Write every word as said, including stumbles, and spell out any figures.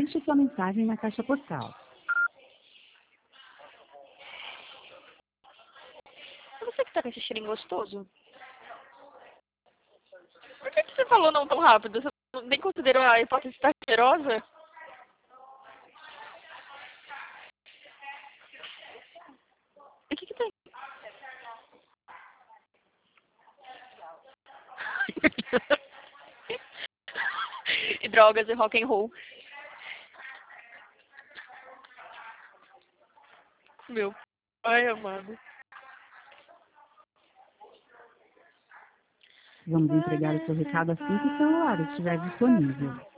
Deixe sua mensagem na caixa postal. É você que tá com esse cheirinho gostoso? Por que, que você falou não tão rápido? Você nem considerou a hipótese estar cheirosa? O que que tem? E drogas e rock and roll. Meu pai amado. Vamos entregar o seu recado assim que o celular estiver disponível.